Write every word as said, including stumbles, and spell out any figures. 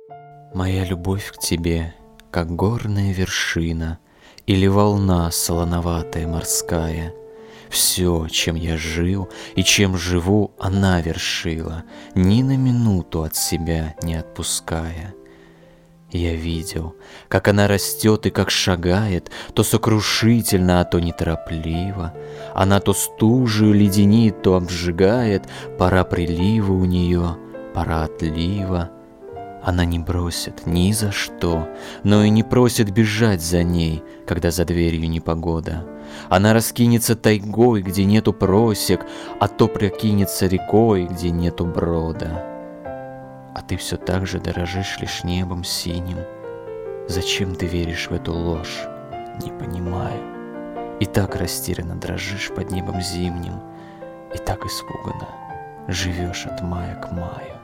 Моя любовь к тебе, как горная вершина или волна солоноватая морская. Все, чем я жил и чем живу, она вершила, ни на минуту от себя не отпуская. Я видел, как она растет и как шагает, то сокрушительно, а то неторопливо. Она то стужею леденит, то обжигает, пора прилива у нее, пора отлива. Она не бросит ни за что, но и не просит бежать за ней, когда за дверью непогода. Она раскинется тайгой, где нету просек, а то прокинется рекой, где нету брода. А ты все так же дорожишь лишь небом синим. Зачем ты веришь в эту ложь? Не понимаю. И так растерянно дрожишь под небом зимним, и так испуганно живешь от мая к маю.